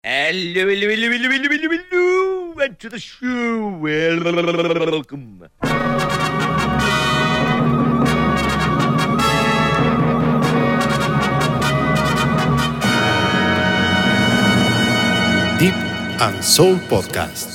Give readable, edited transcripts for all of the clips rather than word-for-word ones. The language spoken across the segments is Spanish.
Hello, hello, hello, hello, hello, hello, hello, and to the show. Welcome. Deep and Soul Podcast.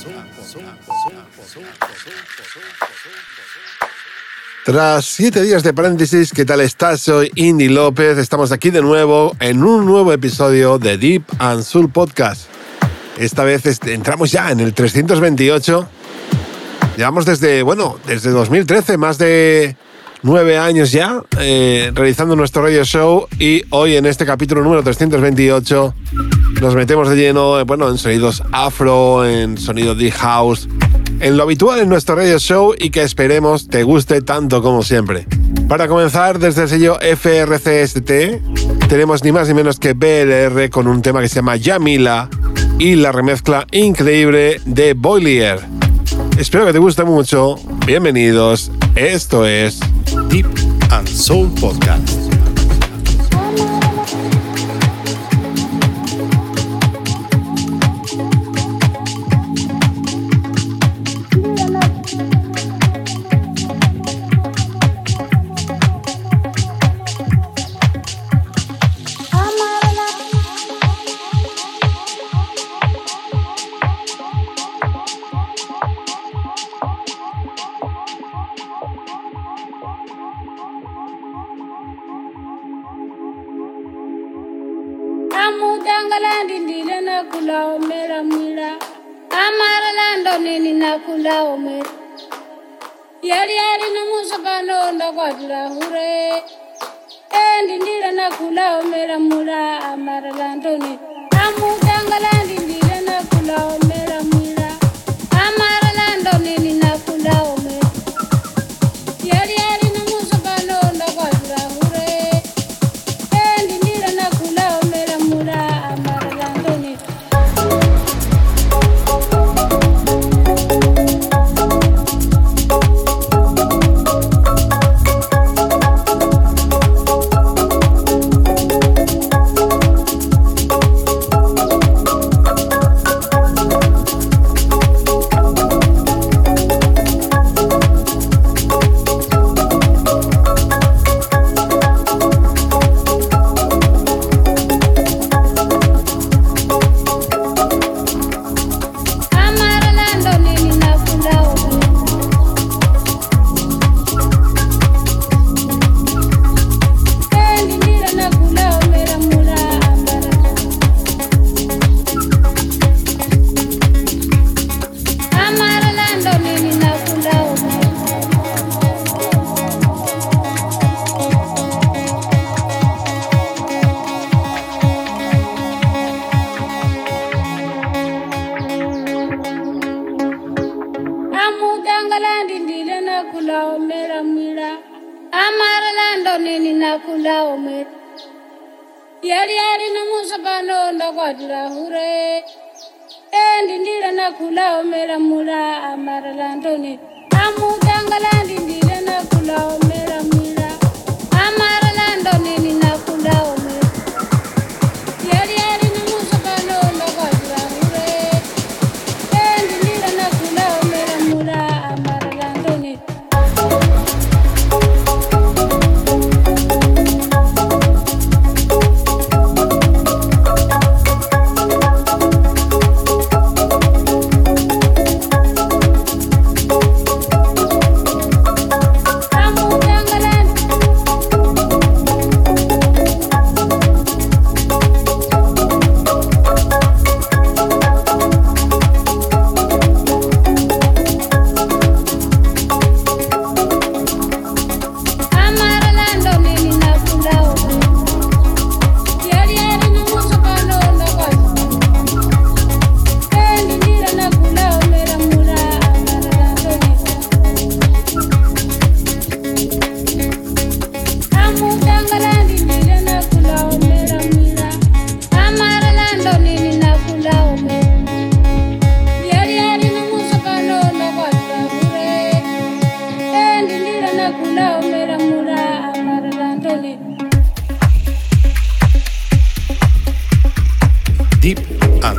Tras 7 días de paréntesis, ¿qué tal estás? Soy Indy López, estamos aquí de nuevo en un nuevo episodio de Deep and Soul Podcast. Esta vez entramos ya en el 328. Llevamos desde 2013, más de 9 años ya, realizando nuestro radio show, y hoy en este capítulo número 328 nos metemos de lleno, en sonidos afro, en sonido deep house, en lo habitual en nuestro radio show y que esperemos te guste tanto como siempre. Para comenzar, desde el sello FRCST, tenemos ni más ni menos que BLR con un tema que se llama Yamila y la remezcla increíble de Boilier. Espero que te guste mucho. Bienvenidos. Esto es Deep and Soul Podcast.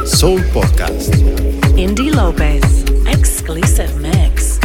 Soul Podcast. Indy Lopez, exclusive mix.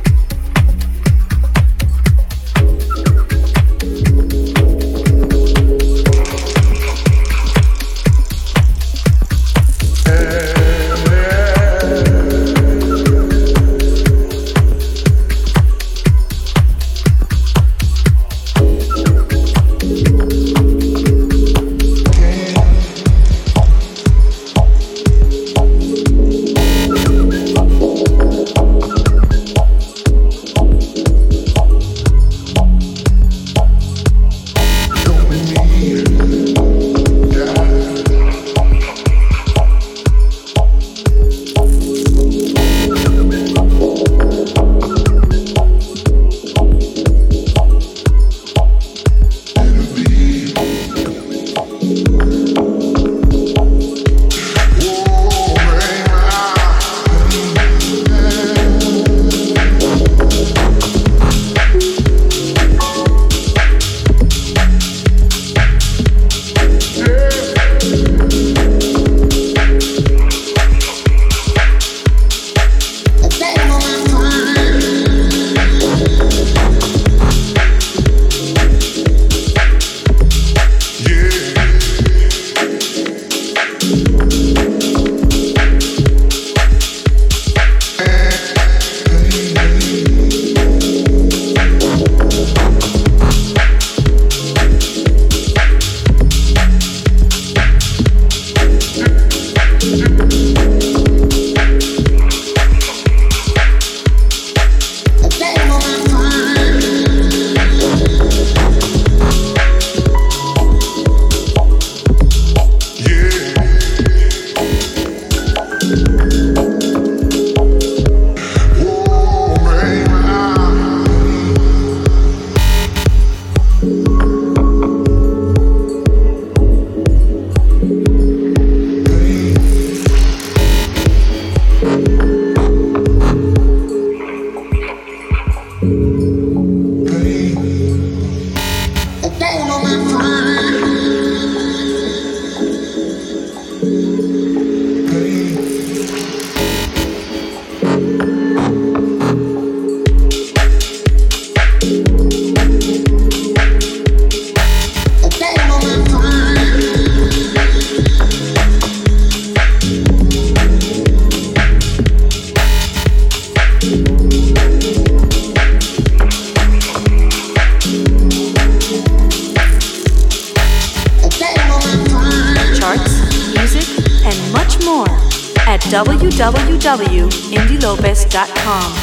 www.indylopez.com.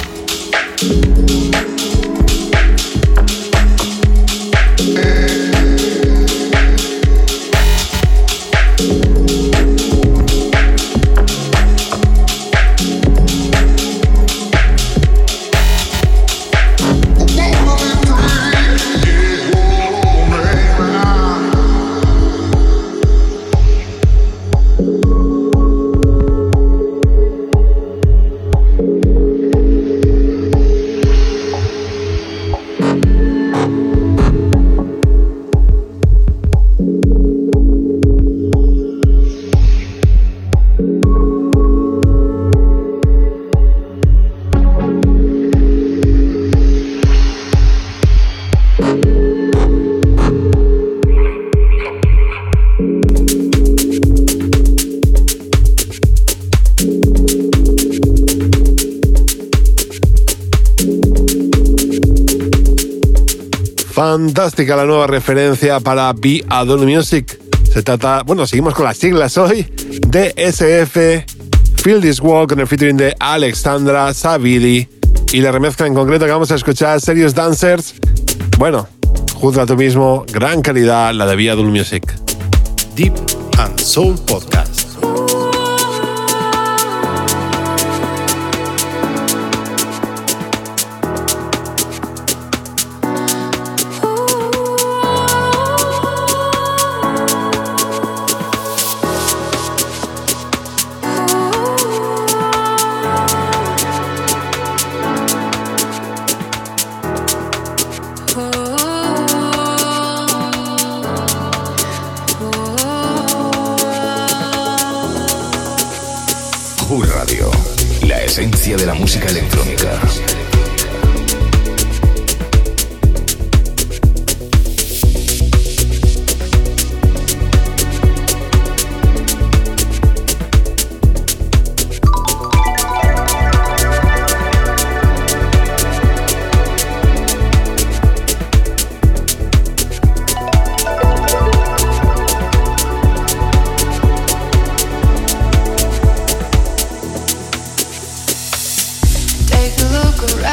Fantástica la nueva referencia para Be Adult Music. Se trata, bueno, seguimos con las siglas hoy, DSF, Feel This Walk con el featuring de Alexandra Savili y la remezcla en concreto que vamos a escuchar, Serious Dancers. Bueno, juzga tú mismo, gran calidad la de Be Adult Music. Deep and Soul Podcast. Oh Soul Radio, la esencia de la música electrónica. Take a look around.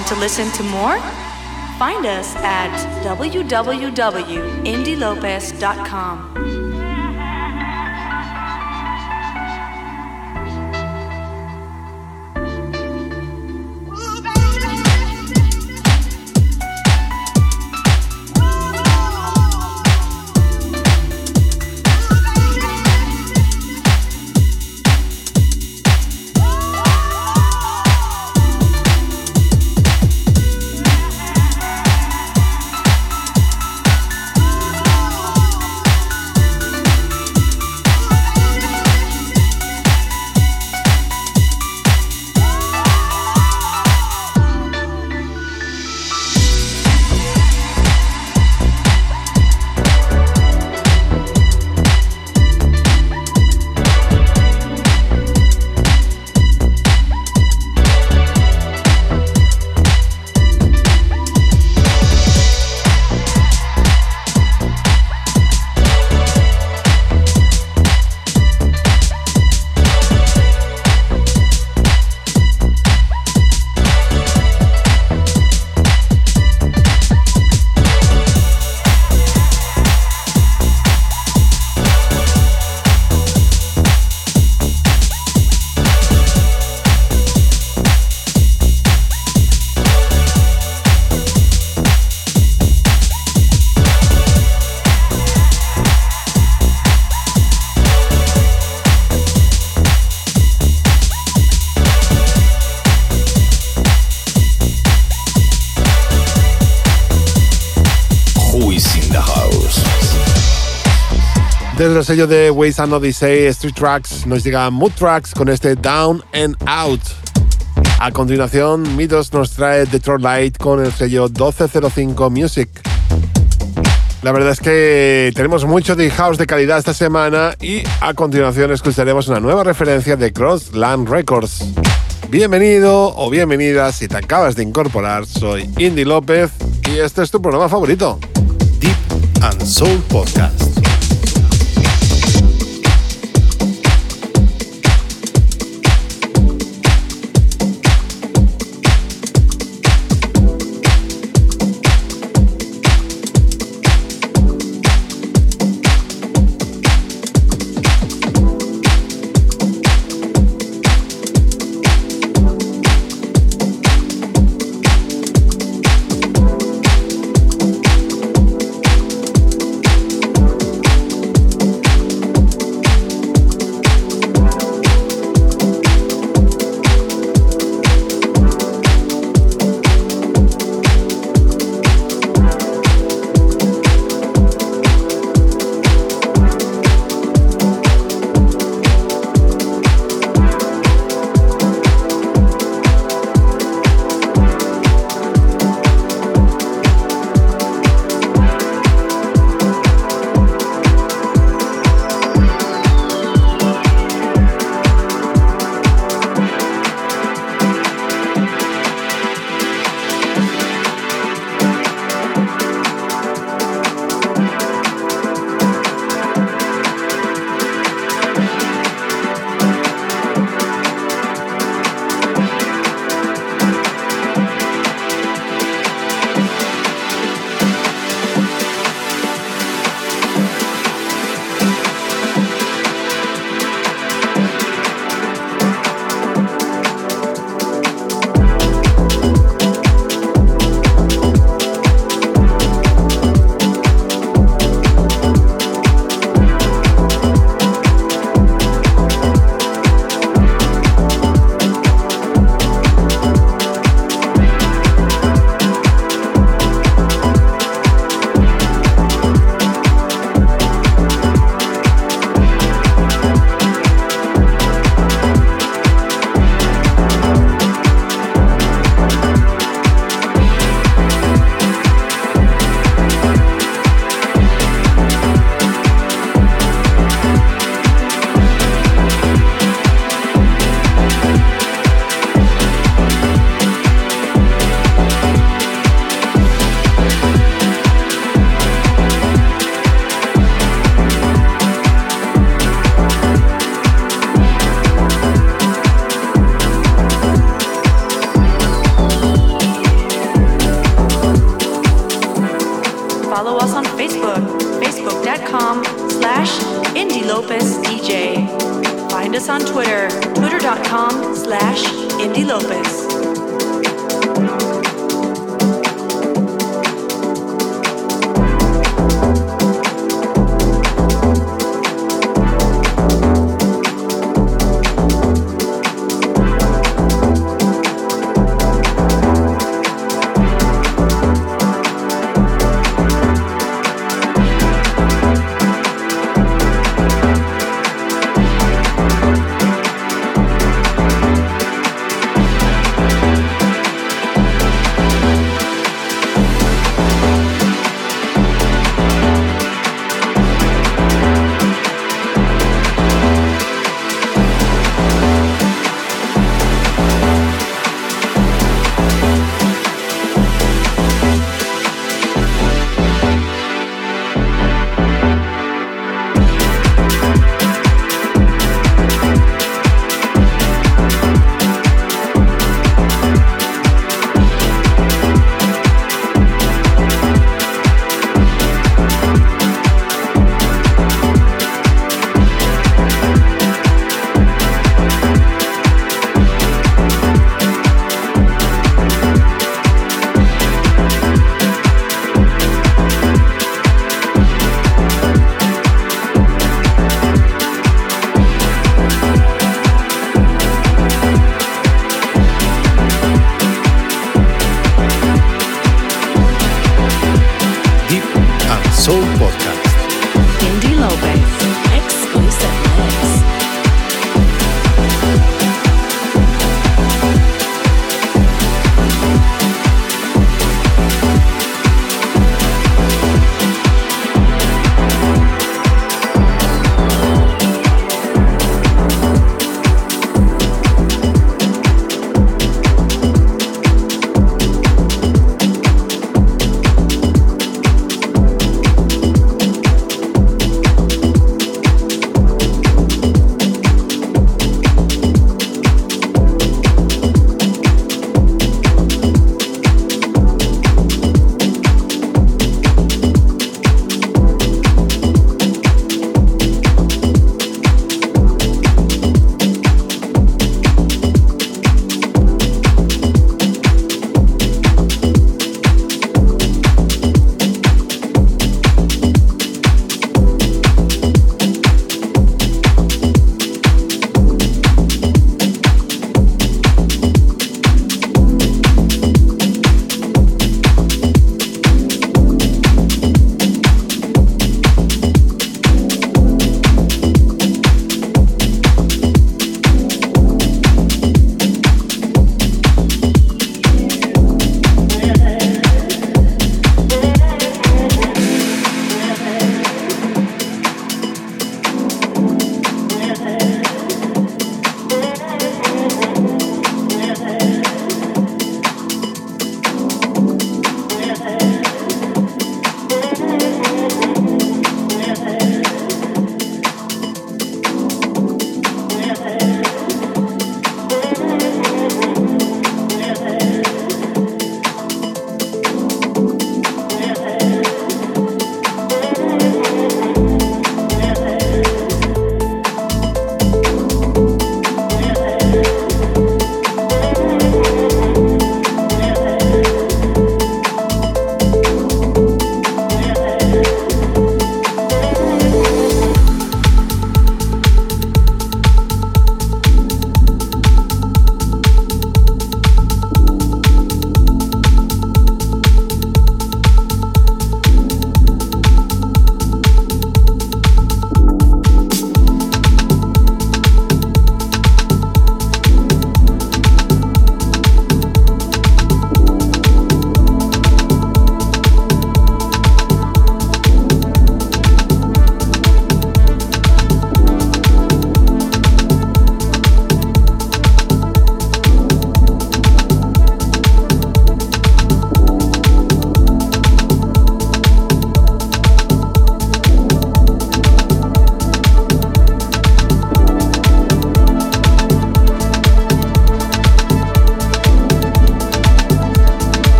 Want to listen to more? Find us at www.indielopez.com. Desde el sello de Ways and Odyssey, Street Tracks, nos llega Mood Tracks con este Down and Out. A continuación, Midos nos trae Detroit Light con el sello 1205 Music. La verdad es que tenemos mucho de house de calidad esta semana y a continuación escucharemos una nueva referencia de Crossland Records. Bienvenido o bienvenida si te acabas de incorporar, soy Indy López y este es tu programa favorito, Deep and Soul Podcast. facebook.com/IndyLopez.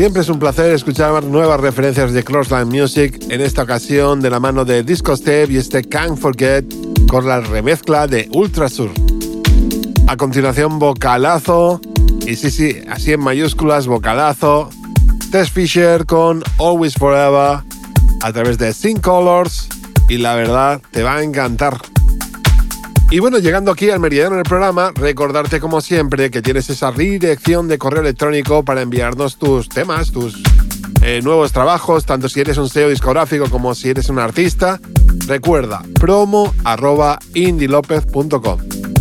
Siempre es un placer escuchar nuevas referencias de Crossland Music, en esta ocasión de la mano de Disco Step y este Can't Forget con la remezcla de Ultrasur. A continuación, vocalazo, y sí, así en mayúsculas, vocalazo, Tess Fisher con Always Forever a través de Sing Colors, y la verdad te va a encantar. Y bueno, llegando aquí al meridiano del programa, recordarte como siempre que tienes esa dirección de correo electrónico para enviarnos tus temas, tus nuevos trabajos, tanto si eres un sello discográfico como si eres un artista. Recuerda, promo@indilopez.com.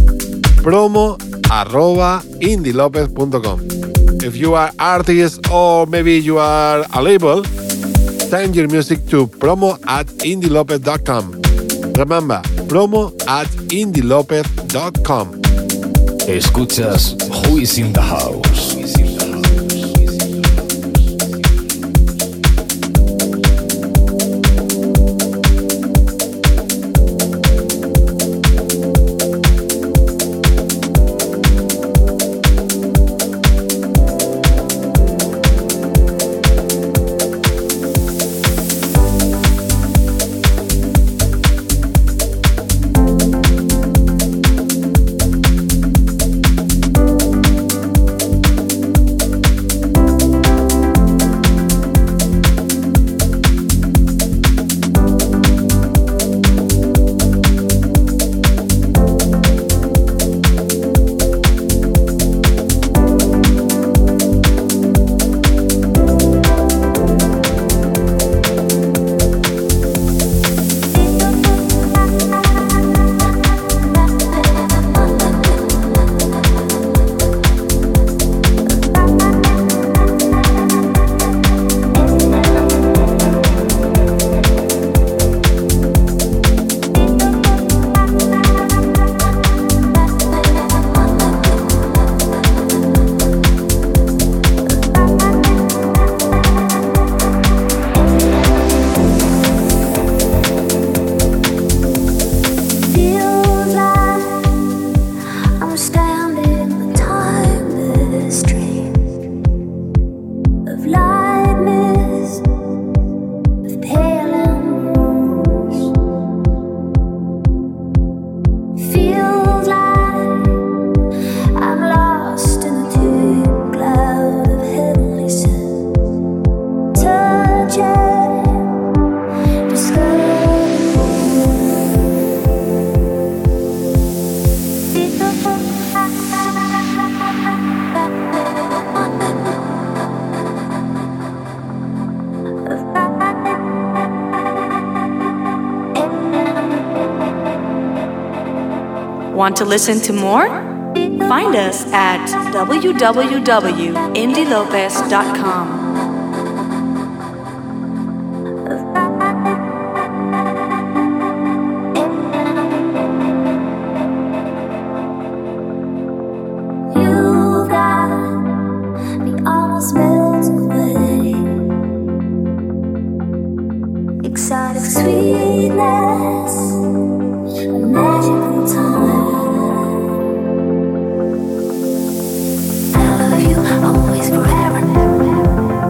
promo@indilopez.com. If you are artist or maybe you are a label, send your music to promo@indilopez.com. Remember, promo@indilopez.com. Escuchas Who is in the House. Want to listen to more? Find us at www.indilopez.com. Exotic sweetness, a magical time. I love you always, forever.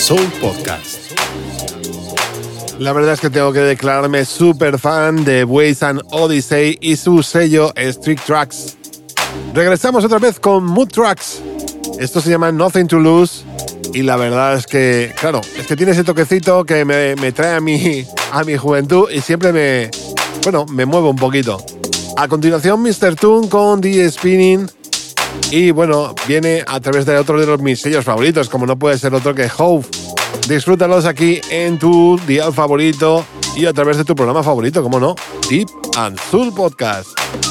Soul Podcast. La verdad es que tengo que declararme súper fan de Waze and Odyssey y su sello Strict Tracks. Regresamos otra vez con Mood Tracks. Esto se llama Nothing to Lose y la verdad es que, claro, es que tiene ese toquecito que me trae a mi juventud y siempre me mueve un poquito. A continuación, Mr. Toon con DJ Spinning. Y bueno, viene a través de otro de mis sellos favoritos, como no puede ser otro que Hove. Disfrútalos aquí en tu dial favorito y a través de tu programa favorito, como no, Deep and Soul Podcast.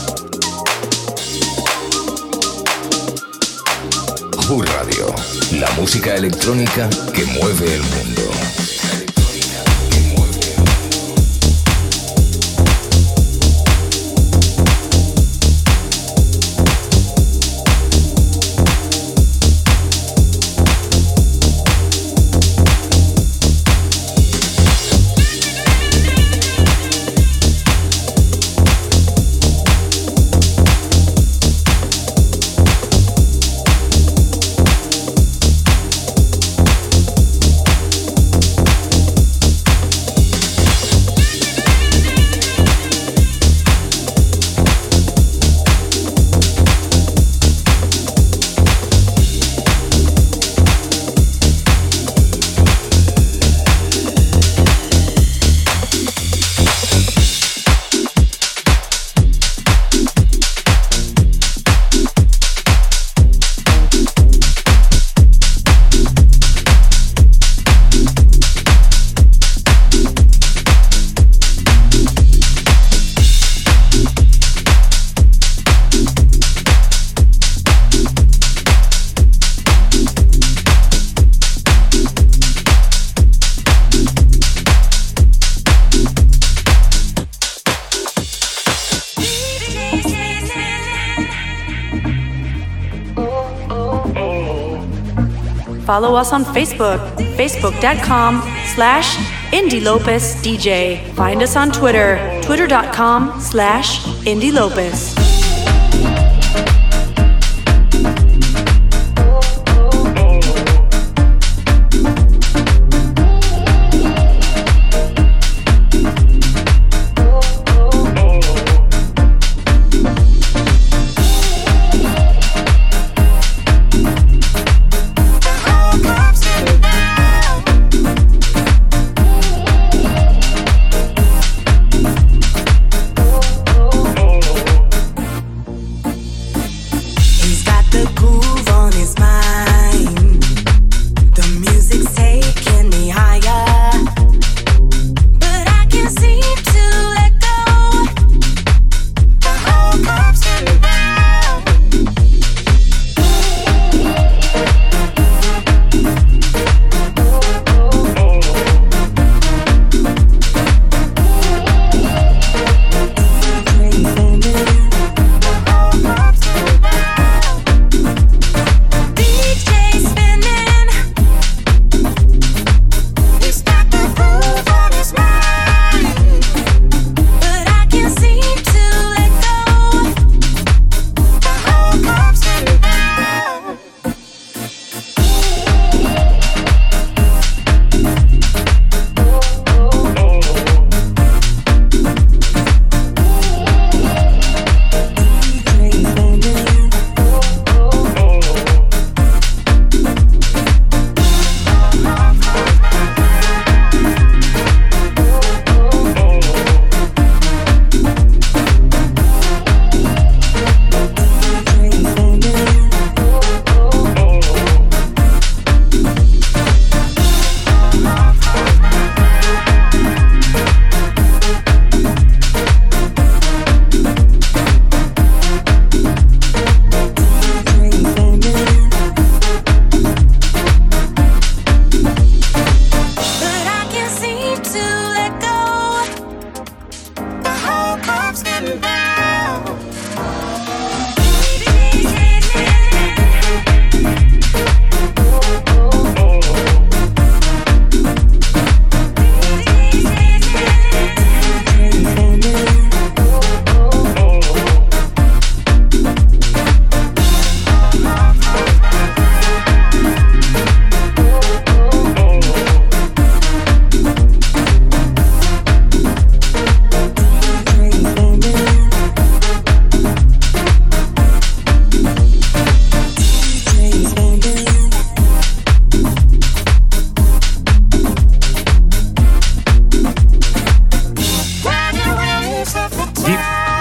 Hove Radio, la música electrónica que mueve el mundo. Follow us on Facebook, facebook.com/IndyLopezDJ. Find us on Twitter, twitter.com/IndyLopez.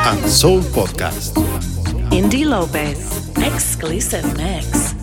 and Soul Podcast. Indie Lopez, exclusive mix.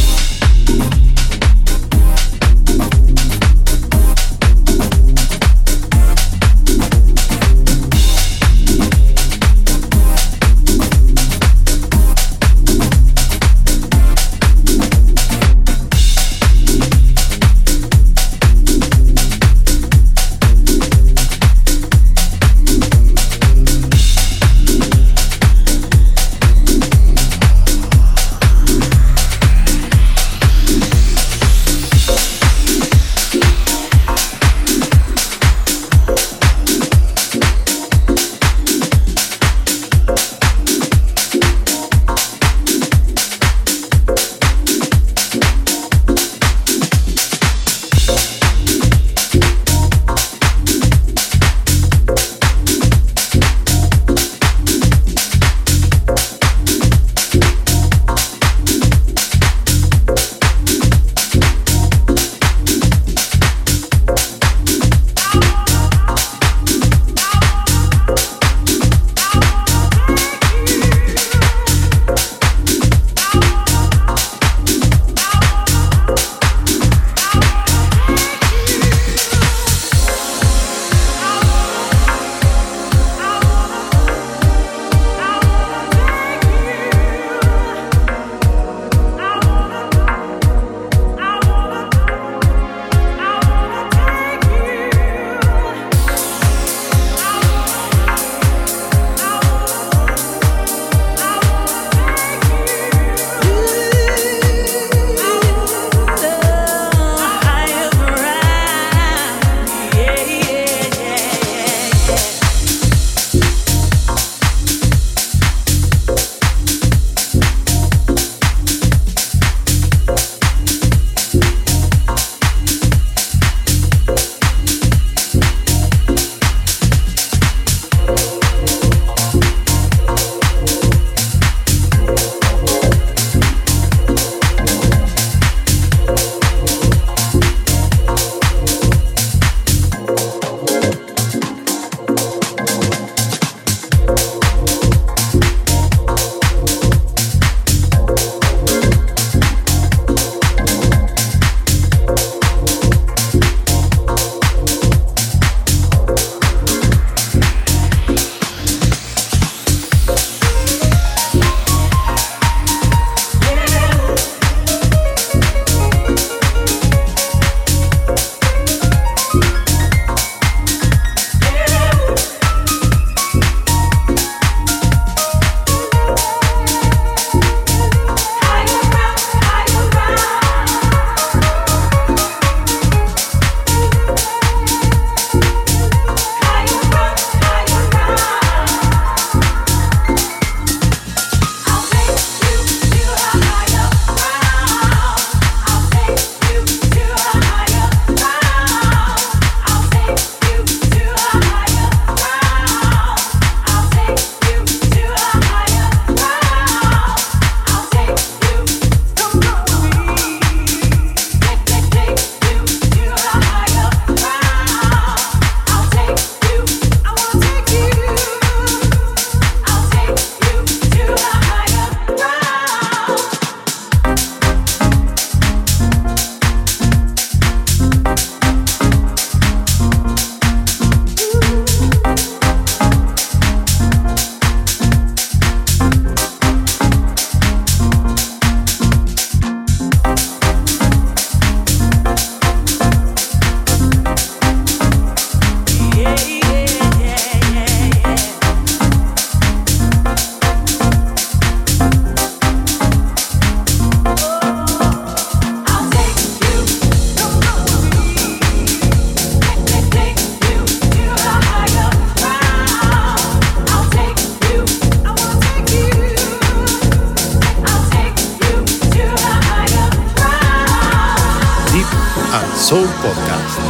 Soul Podcast.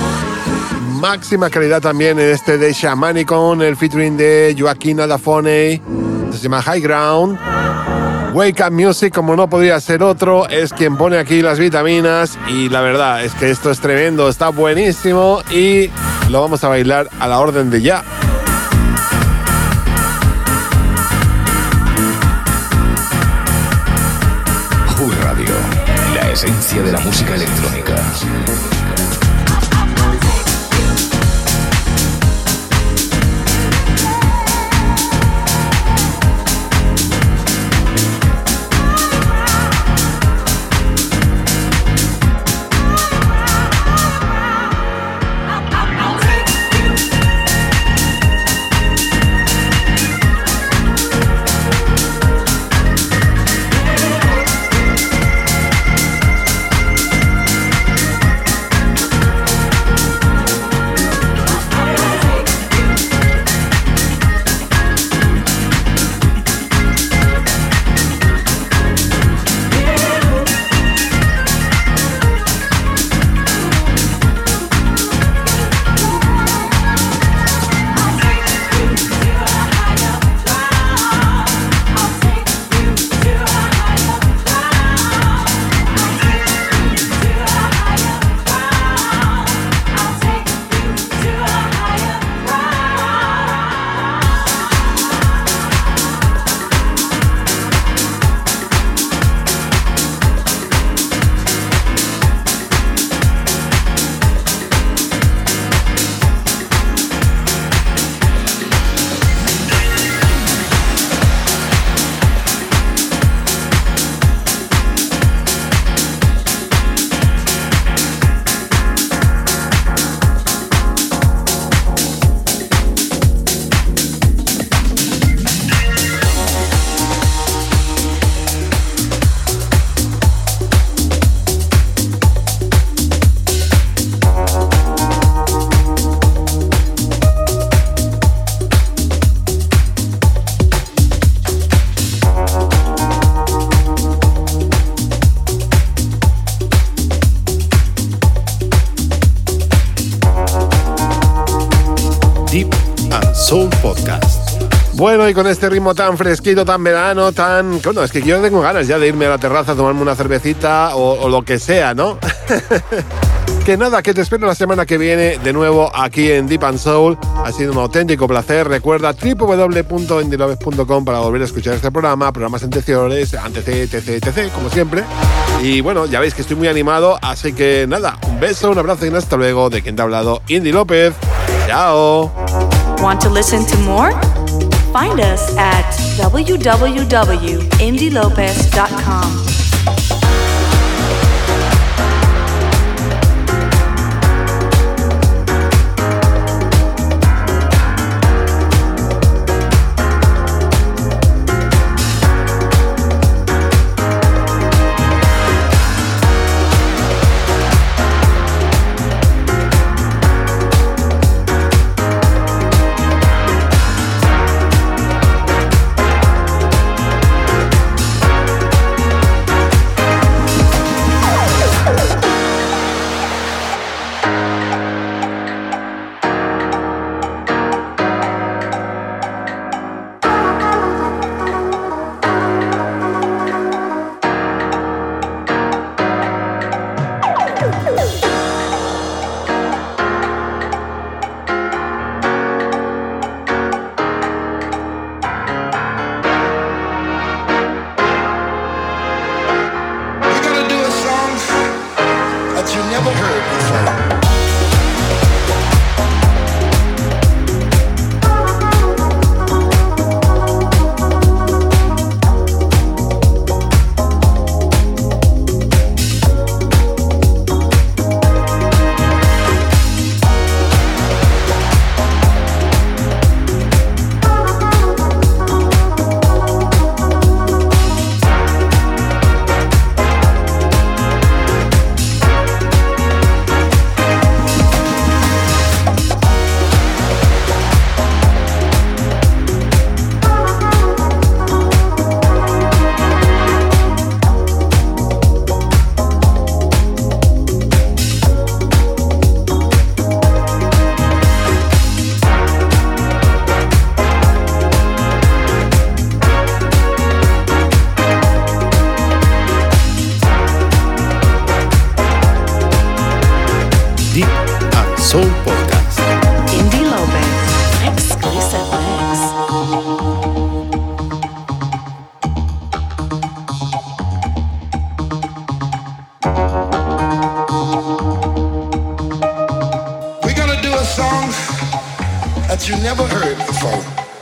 Máxima calidad también en este de Shamani con el featuring de Joaquín Adafone. Se llama High Ground. Wake Up Music, como no podría ser otro, es quien pone aquí las vitaminas. Y la verdad es que esto es tremendo, está buenísimo y lo vamos a bailar a la orden de ya. esencia de la música electrónica. Deep and Soul Podcast. Bueno, y con este ritmo tan fresquito, tan verano, tan... Bueno, es que yo tengo ganas ya de irme a la terraza a tomarme una cervecita o lo que sea, ¿no? Que nada, que te espero la semana que viene de nuevo aquí en Deep and Soul. Ha sido un auténtico placer. Recuerda www.indilobes.com para volver a escuchar este programa, programas anteriores, etc, como siempre. Y bueno, ya veis que estoy muy animado, así que nada, un beso, un abrazo y hasta luego de quien te ha hablado, Indy López. Chao. Want to listen to more? Find us at www.indylopez.com. heard before.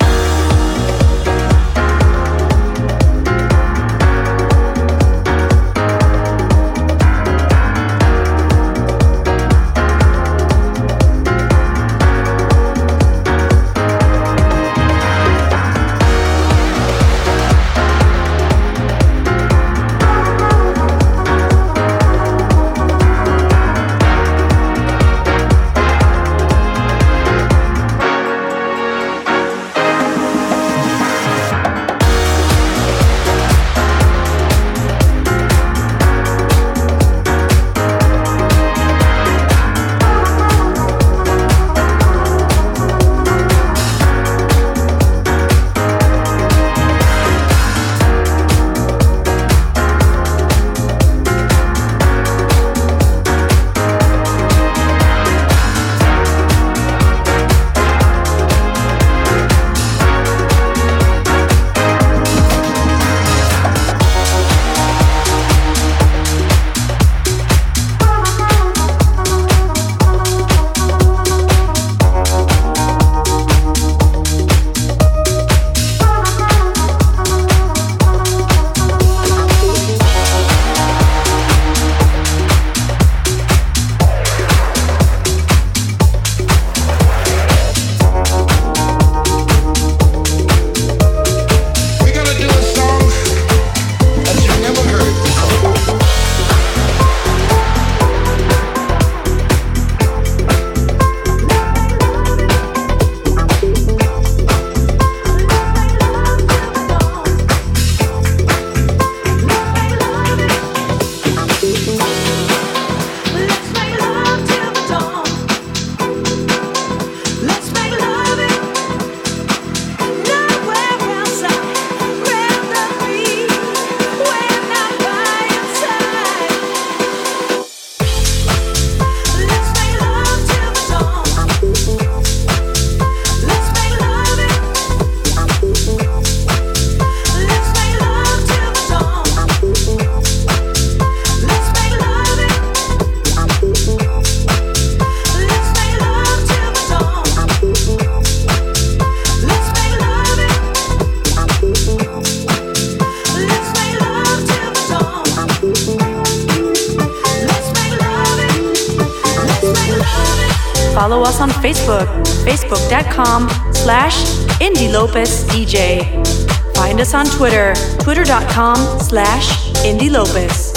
Follow us on Facebook, facebook.com/IndyLopezDJ. Find us on Twitter, twitter.com/IndyLopez.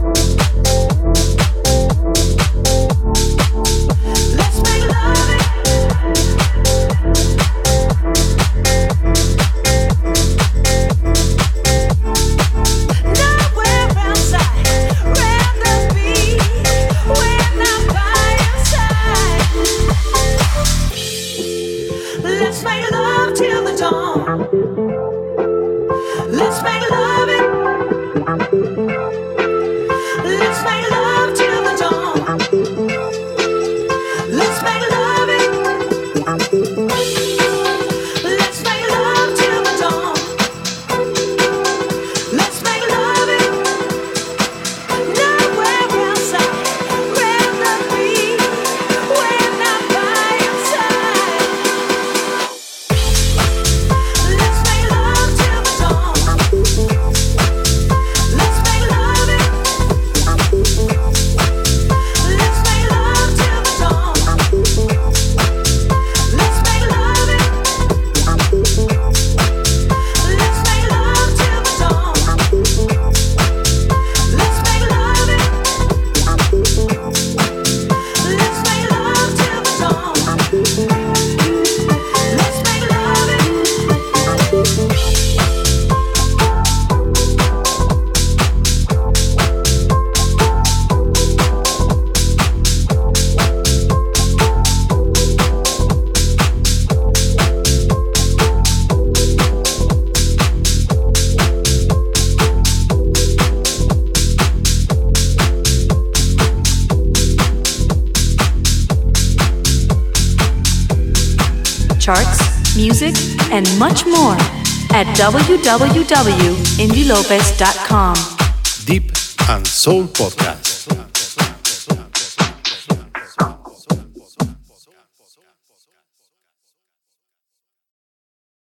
Charts, music, and much more at www.indylopez.com. Deep and Soul Podcast.